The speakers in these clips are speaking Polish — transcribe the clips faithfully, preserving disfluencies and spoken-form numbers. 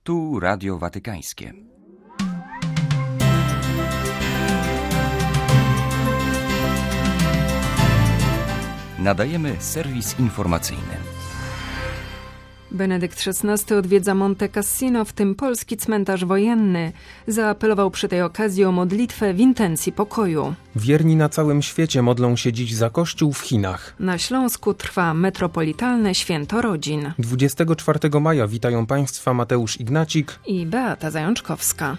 Tu Radio Watykańskie. Nadajemy serwis informacyjny. Benedykt szesnasty odwiedza Monte Cassino, w tym polski cmentarz wojenny. Zaapelował przy tej okazji o modlitwę w intencji pokoju. Wierni na całym świecie modlą się dziś za Kościół w Chinach. Na Śląsku trwa metropolitalne święto rodzin. dwudziestego czwartego maja witają Państwa Mateusz Ignacik i Beata Zajączkowska.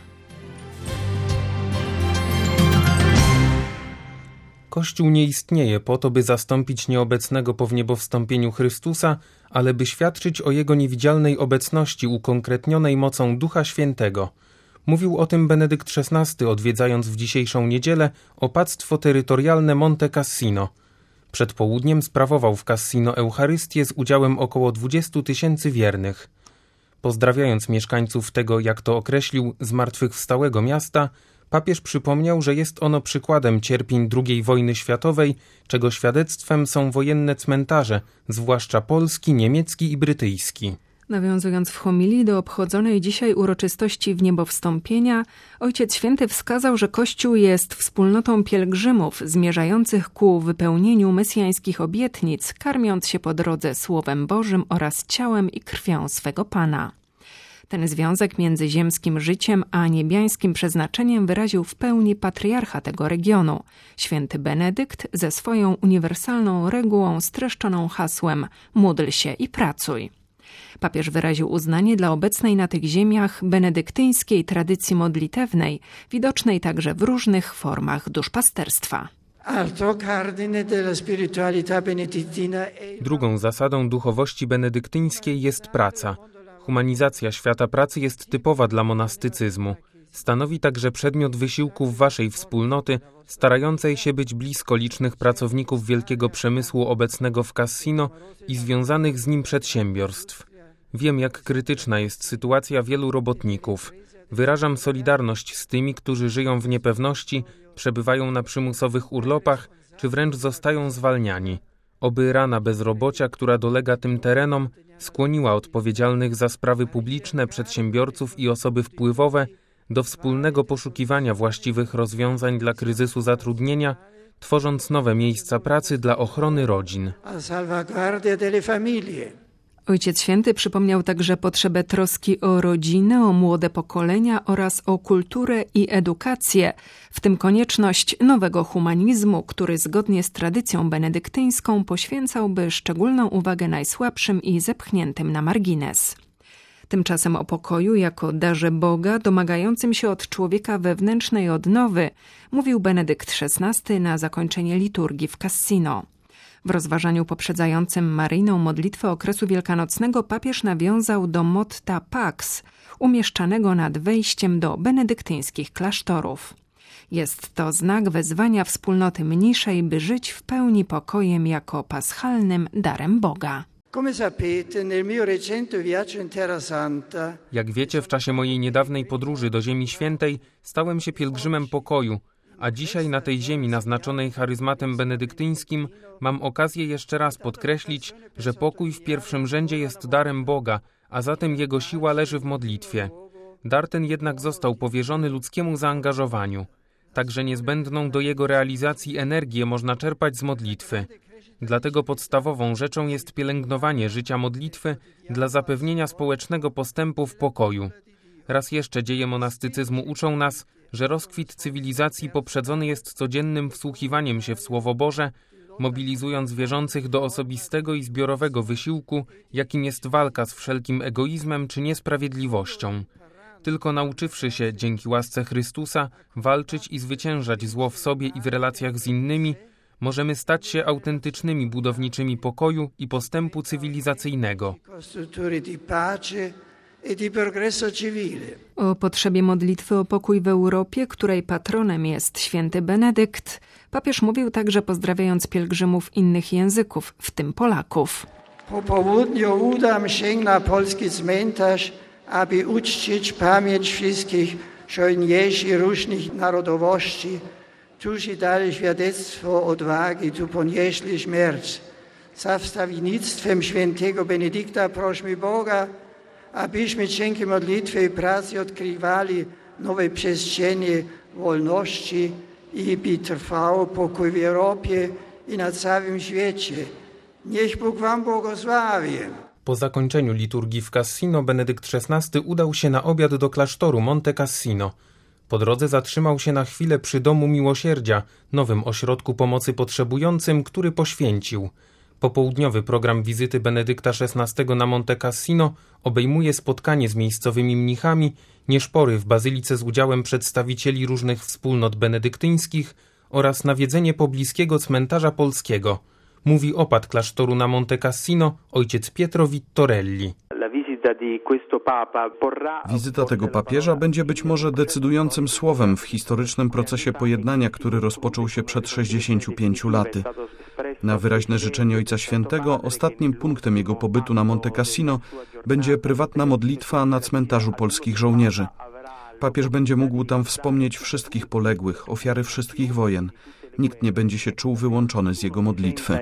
Kościół nie istnieje po to, by zastąpić nieobecnego po wniebowstąpieniu Chrystusa, ale by świadczyć o Jego niewidzialnej obecności ukonkretnionej mocą Ducha Świętego. Mówił o tym Benedykt szesnasty, odwiedzając w dzisiejszą niedzielę opactwo terytorialne Monte Cassino. Przed południem sprawował w Cassino Eucharystię z udziałem około dwudziestu tysięcy wiernych. Pozdrawiając mieszkańców tego, jak to określił, zmartwychwstałego miasta, papież przypomniał, że jest ono przykładem cierpień drugiej wojny światowej, czego świadectwem są wojenne cmentarze, zwłaszcza polski, niemiecki i brytyjski. Nawiązując w homilii do obchodzonej dzisiaj uroczystości wniebowstąpienia, Ojciec Święty wskazał, że Kościół jest wspólnotą pielgrzymów zmierzających ku wypełnieniu mesjańskich obietnic, karmiąc się po drodze Słowem Bożym oraz ciałem i krwią swego Pana. Ten związek między ziemskim życiem a niebiańskim przeznaczeniem wyraził w pełni patriarcha tego regionu, święty Benedykt, ze swoją uniwersalną regułą streszczoną hasłem „Módl się i pracuj”. Papież wyraził uznanie dla obecnej na tych ziemiach benedyktyńskiej tradycji modlitewnej, widocznej także w różnych formach duszpasterstwa. Drugą zasadą duchowości benedyktyńskiej jest praca. Humanizacja świata pracy jest typowa dla monastycyzmu. Stanowi także przedmiot wysiłków waszej wspólnoty, starającej się być blisko licznych pracowników wielkiego przemysłu obecnego w Cassino i związanych z nim przedsiębiorstw. Wiem, jak krytyczna jest sytuacja wielu robotników. Wyrażam solidarność z tymi, którzy żyją w niepewności, przebywają na przymusowych urlopach, czy wręcz zostają zwalniani. Oby rana bezrobocia, która dolega tym terenom, skłoniła odpowiedzialnych za sprawy publiczne, przedsiębiorców i osoby wpływowe do wspólnego poszukiwania właściwych rozwiązań dla kryzysu zatrudnienia, tworząc nowe miejsca pracy dla ochrony rodzin. Ojciec Święty przypomniał także potrzebę troski o rodzinę, o młode pokolenia oraz o kulturę i edukację, w tym konieczność nowego humanizmu, który zgodnie z tradycją benedyktyńską poświęcałby szczególną uwagę najsłabszym i zepchniętym na margines. Tymczasem o pokoju jako darze Boga, domagającym się od człowieka wewnętrznej odnowy, mówił Benedykt szesnasty na zakończenie liturgii w Cassino. W rozważaniu poprzedzającym maryjną modlitwę okresu wielkanocnego papież nawiązał do motta Pax, umieszczanego nad wejściem do benedyktyńskich klasztorów. Jest to znak wezwania wspólnoty mniejszej, by żyć w pełni pokojem jako paschalnym darem Boga. Jak wiecie, w czasie mojej niedawnej podróży do Ziemi Świętej stałem się pielgrzymem pokoju, a dzisiaj na tej ziemi naznaczonej charyzmatem benedyktyńskim mam okazję jeszcze raz podkreślić, że pokój w pierwszym rzędzie jest darem Boga, a zatem jego siła leży w modlitwie. Dar ten jednak został powierzony ludzkiemu zaangażowaniu. Także niezbędną do jego realizacji energię można czerpać z modlitwy. Dlatego podstawową rzeczą jest pielęgnowanie życia modlitwy dla zapewnienia społecznego postępu w pokoju. Raz jeszcze dzieje monastycyzmu uczą nas, że rozkwit cywilizacji poprzedzony jest codziennym wsłuchiwaniem się w Słowo Boże, mobilizując wierzących do osobistego i zbiorowego wysiłku, jakim jest walka z wszelkim egoizmem czy niesprawiedliwością. Tylko nauczywszy się, dzięki łasce Chrystusa, walczyć i zwyciężać zło w sobie i w relacjach z innymi, możemy stać się autentycznymi budowniczymi pokoju i postępu cywilizacyjnego. O potrzebie modlitwy o pokój w Europie, której patronem jest święty Benedykt, papież mówił także, pozdrawiając pielgrzymów innych języków, w tym Polaków. Po południu udam się na polski cmentarz, aby uczcić pamięć wszystkich żołnierzy różnych narodowości, którzy dali świadectwo odwagi, tu ponieśli śmierć. Za wstawiennictwem świętego Benedykta prośmy Boga, abyśmy dzięki modlitwie i pracy odkrywali nowe przestrzenie wolności i by trwał pokój w Europie i na całym świecie. Niech Bóg wam błogosławi. Po zakończeniu liturgii w Cassino Benedykt szesnasty udał się na obiad do klasztoru Monte Cassino. Po drodze zatrzymał się na chwilę przy Domu Miłosierdzia, nowym ośrodku pomocy potrzebującym, który poświęcił. Popołudniowy program wizyty Benedykta szesnastego na Monte Cassino obejmuje spotkanie z miejscowymi mnichami, nieszpory w bazylice z udziałem przedstawicieli różnych wspólnot benedyktyńskich oraz nawiedzenie pobliskiego cmentarza polskiego. Mówi opat klasztoru na Monte Cassino ojciec Pietro Vittorelli. Wizyta tego papieża będzie być może decydującym słowem w historycznym procesie pojednania, który rozpoczął się przed sześćdziesięcioma pięcioma laty. Na wyraźne życzenie Ojca Świętego ostatnim punktem jego pobytu na Monte Cassino będzie prywatna modlitwa na cmentarzu polskich żołnierzy. Papież będzie mógł tam wspomnieć wszystkich poległych, ofiary wszystkich wojen. Nikt nie będzie się czuł wyłączony z jego modlitwy.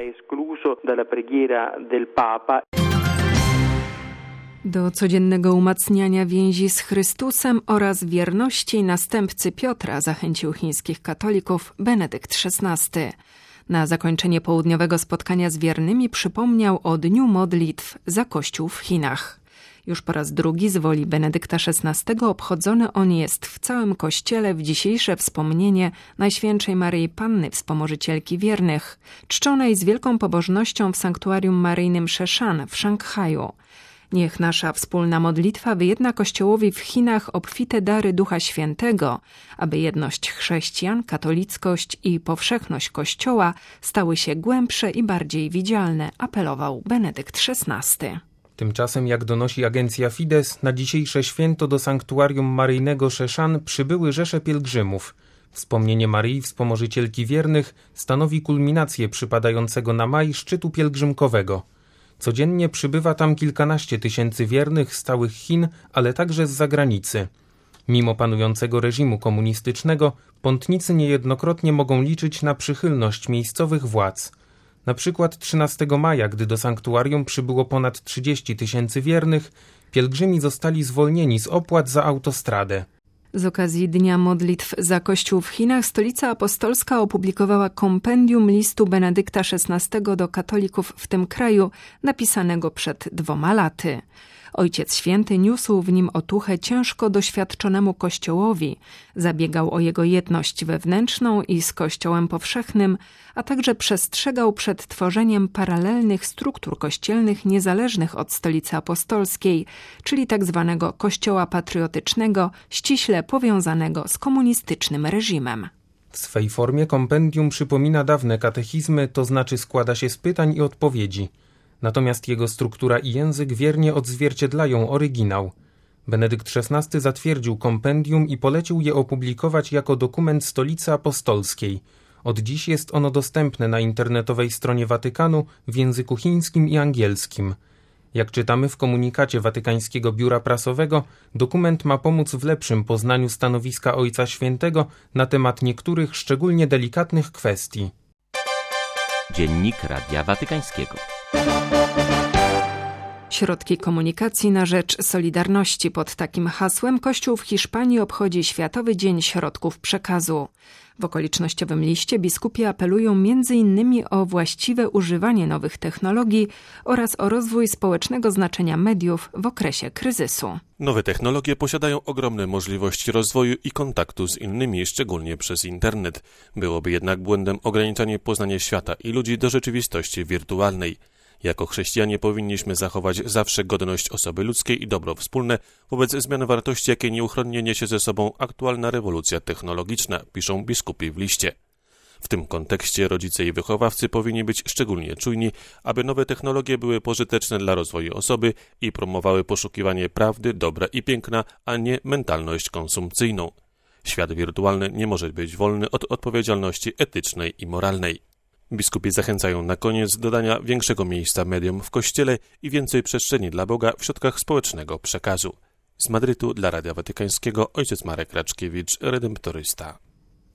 Do codziennego umacniania więzi z Chrystusem oraz wierności następcy Piotra zachęcił chińskich katolików Benedykt szesnasty. Na zakończenie południowego spotkania z wiernymi przypomniał o Dniu Modlitw za Kościół w Chinach. Już po raz drugi z woli Benedykta szesnastego obchodzony on jest w całym Kościele w dzisiejsze wspomnienie Najświętszej Maryi Panny Wspomożycielki Wiernych, czczonej z wielką pobożnością w sanktuarium maryjnym Szeszan w Szanghaju. Niech nasza wspólna modlitwa wyjedna Kościołowi w Chinach obfite dary Ducha Świętego, aby jedność chrześcijan, katolickość i powszechność Kościoła stały się głębsze i bardziej widzialne, apelował Benedykt szesnasty. Tymczasem, jak donosi agencja Fides, na dzisiejsze święto do sanktuarium maryjnego Szeszan przybyły rzesze pielgrzymów. Wspomnienie Maryi Wspomożycielki Wiernych stanowi kulminację przypadającego na maj szczytu pielgrzymkowego. Codziennie przybywa tam kilkanaście tysięcy wiernych z całych Chin, ale także z zagranicy. Mimo panującego reżimu komunistycznego, pątnicy niejednokrotnie mogą liczyć na przychylność miejscowych władz. Na przykład trzynastego maja, gdy do sanktuarium przybyło ponad trzydzieści tysięcy wiernych, pielgrzymi zostali zwolnieni z opłat za autostradę. Z okazji Dnia Modlitw za Kościół w Chinach Stolica Apostolska opublikowała kompendium listu Benedykta szesnastego do katolików w tym kraju, napisanego przed dwoma laty. Ojciec Święty niósł w nim otuchę ciężko doświadczonemu Kościołowi, zabiegał o jego jedność wewnętrzną i z Kościołem powszechnym, a także przestrzegał przed tworzeniem paralelnych struktur kościelnych niezależnych od Stolicy Apostolskiej, czyli tzw. Kościoła patriotycznego, ściśle powiązanego z komunistycznym reżimem. W swej formie kompendium przypomina dawne katechizmy, to znaczy składa się z pytań i odpowiedzi. Natomiast jego struktura i język wiernie odzwierciedlają oryginał. Benedykt szesnasty zatwierdził kompendium i polecił je opublikować jako dokument Stolicy Apostolskiej. Od dziś jest ono dostępne na internetowej stronie Watykanu w języku chińskim i angielskim. Jak czytamy w komunikacie Watykańskiego Biura Prasowego, dokument ma pomóc w lepszym poznaniu stanowiska Ojca Świętego na temat niektórych szczególnie delikatnych kwestii. Dziennik Radia Watykańskiego. Środki komunikacji na rzecz Solidarności. Pod takim hasłem Kościół w Hiszpanii obchodzi Światowy Dzień Środków Przekazu. W okolicznościowym liście biskupi apelują między innymi o właściwe używanie nowych technologii oraz o rozwój społecznego znaczenia mediów w okresie kryzysu. Nowe technologie posiadają ogromne możliwości rozwoju i kontaktu z innymi, szczególnie przez internet. Byłoby jednak błędem ograniczanie poznania świata i ludzi do rzeczywistości wirtualnej. Jako chrześcijanie powinniśmy zachować zawsze godność osoby ludzkiej i dobro wspólne wobec zmian wartości, jakie nieuchronnie niesie ze sobą aktualna rewolucja technologiczna, piszą biskupi w liście. W tym kontekście rodzice i wychowawcy powinni być szczególnie czujni, aby nowe technologie były pożyteczne dla rozwoju osoby i promowały poszukiwanie prawdy, dobra i piękna, a nie mentalność konsumpcyjną. Świat wirtualny nie może być wolny od odpowiedzialności etycznej i moralnej. Biskupi zachęcają na koniec do dania większego miejsca mediom w Kościele i więcej przestrzeni dla Boga w środkach społecznego przekazu. Z Madrytu dla Radia Watykańskiego ojciec Marek Raczkiewicz, redemptorysta.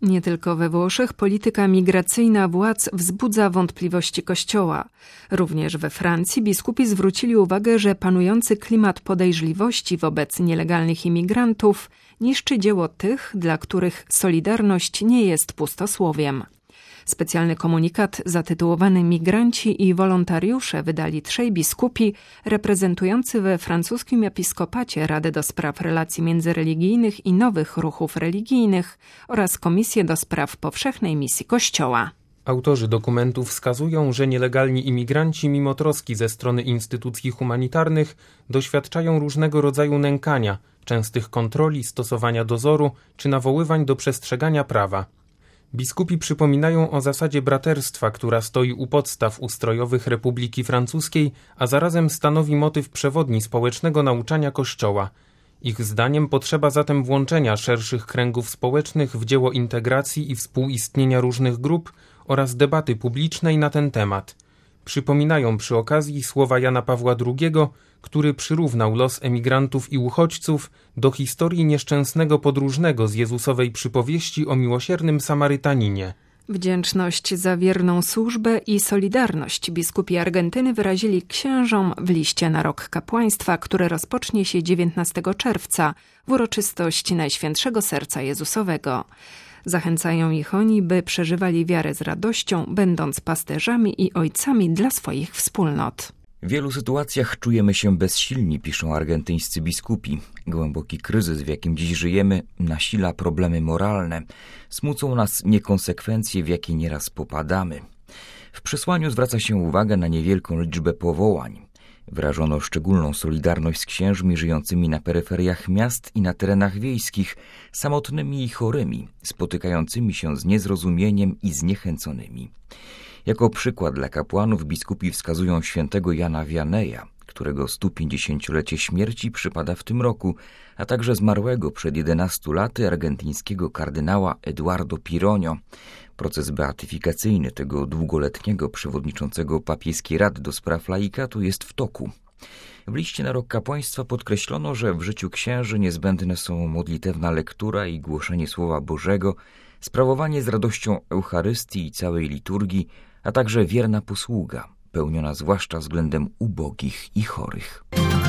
Nie tylko we Włoszech polityka migracyjna władz wzbudza wątpliwości Kościoła. Również we Francji biskupi zwrócili uwagę, że panujący klimat podejrzliwości wobec nielegalnych imigrantów niszczy dzieło tych, dla których solidarność nie jest pustosłowiem. Specjalny komunikat zatytułowany Migranci i wolontariusze wydali trzej biskupi reprezentujący we francuskim episkopacie Radę do Spraw Relacji Międzyreligijnych i Nowych Ruchów Religijnych oraz Komisję do Spraw Powszechnej Misji Kościoła. Autorzy dokumentu wskazują, że nielegalni imigranci mimo troski ze strony instytucji humanitarnych doświadczają różnego rodzaju nękania, częstych kontroli, stosowania dozoru czy nawoływań do przestrzegania prawa. Biskupi przypominają o zasadzie braterstwa, która stoi u podstaw ustrojowych Republiki Francuskiej, a zarazem stanowi motyw przewodni społecznego nauczania Kościoła. Ich zdaniem potrzeba zatem włączenia szerszych kręgów społecznych w dzieło integracji i współistnienia różnych grup oraz debaty publicznej na ten temat. Przypominają przy okazji słowa Jana Pawła drugiego, który przyrównał los emigrantów i uchodźców do historii nieszczęsnego podróżnego z Jezusowej przypowieści o miłosiernym Samarytaninie. Wdzięczność za wierną służbę i solidarność biskupi Argentyny wyrazili księżom w liście na rok kapłaństwa, który rozpocznie się dziewiętnastego czerwca w uroczystość Najświętszego Serca Jezusowego. Zachęcają ich oni, by przeżywali wiarę z radością, będąc pasterzami i ojcami dla swoich wspólnot. W wielu sytuacjach czujemy się bezsilni, piszą argentyńscy biskupi. Głęboki kryzys, w jakim dziś żyjemy, nasila problemy moralne. Smucą nas niekonsekwencje, w jakie nieraz popadamy. W przesłaniu zwraca się uwagę na niewielką liczbę powołań. Wyrażono szczególną solidarność z księżmi żyjącymi na peryferiach miast i na terenach wiejskich, samotnymi i chorymi, spotykającymi się z niezrozumieniem i zniechęconymi. Jako przykład dla kapłanów biskupi wskazują świętego Jana Vianeja, którego sto pięćdziesięciolecie śmierci przypada w tym roku, a także zmarłego przed jedenastu laty argentyńskiego kardynała Eduardo Pironio. Proces beatyfikacyjny tego długoletniego przewodniczącego papieskiej Rady do Spraw Laikatu jest w toku. W liście na rok kapłaństwa podkreślono, że w życiu księży niezbędne są modlitewna lektura i głoszenie Słowa Bożego, sprawowanie z radością Eucharystii i całej liturgii, a także wierna posługa, pełniona zwłaszcza względem ubogich i chorych.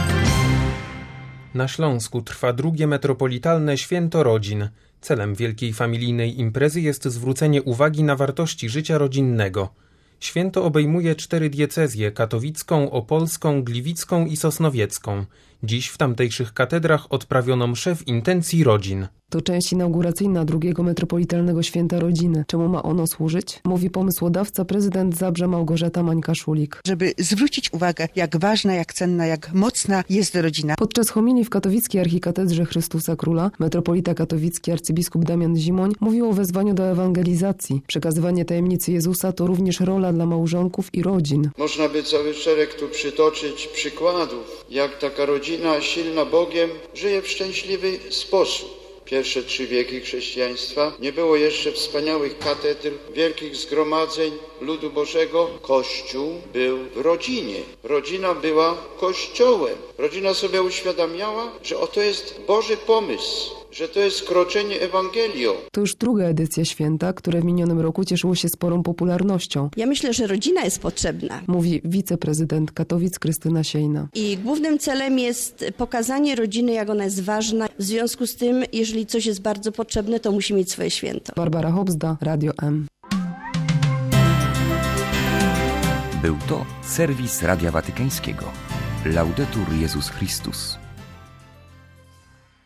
Na Śląsku trwa drugie metropolitalne Święto Rodzin. Celem wielkiej familijnej imprezy jest zwrócenie uwagi na wartości życia rodzinnego. Święto obejmuje cztery diecezje: katowicką, opolską, gliwicką i sosnowiecką. Dziś w tamtejszych katedrach odprawiono mszę w intencji rodzin. To część inauguracyjna drugiego metropolitalnego Święta Rodziny. Czemu ma ono służyć? Mówi pomysłodawca, prezydent Zabrza Małgorzata Mańka-Szulik. Żeby zwrócić uwagę, jak ważna, jak cenna, jak mocna jest rodzina. Podczas homilii w katowickiej archikatedrze Chrystusa Króla metropolita katowicki arcybiskup Damian Zimoń mówił o wezwaniu do ewangelizacji. Przekazywanie tajemnicy Jezusa to również rola dla małżonków i rodzin. Można by cały szereg tu przytoczyć przykładów, jak taka rodzina silna Bogiem żyje w szczęśliwy sposób. Pierwsze trzy wieki chrześcijaństwa nie było jeszcze wspaniałych katedr, wielkich zgromadzeń ludu Bożego. Kościół był w rodzinie. Rodzina była kościołem. Rodzina sobie uświadamiała, że oto jest Boży pomysł, że to jest kroczenie Ewangelią. To już druga edycja święta, które w minionym roku cieszyło się sporą popularnością. Ja myślę, że rodzina jest potrzebna. Mówi wiceprezydent Katowic Krystyna Siejna. I głównym celem jest pokazanie rodziny, jak ona jest ważna. W związku z tym, jeżeli coś jest bardzo potrzebne, to musi mieć swoje święto. Barbara Hobzda, Radio M. Był to serwis Radia Watykańskiego. Laudetur Jezus Chrystus.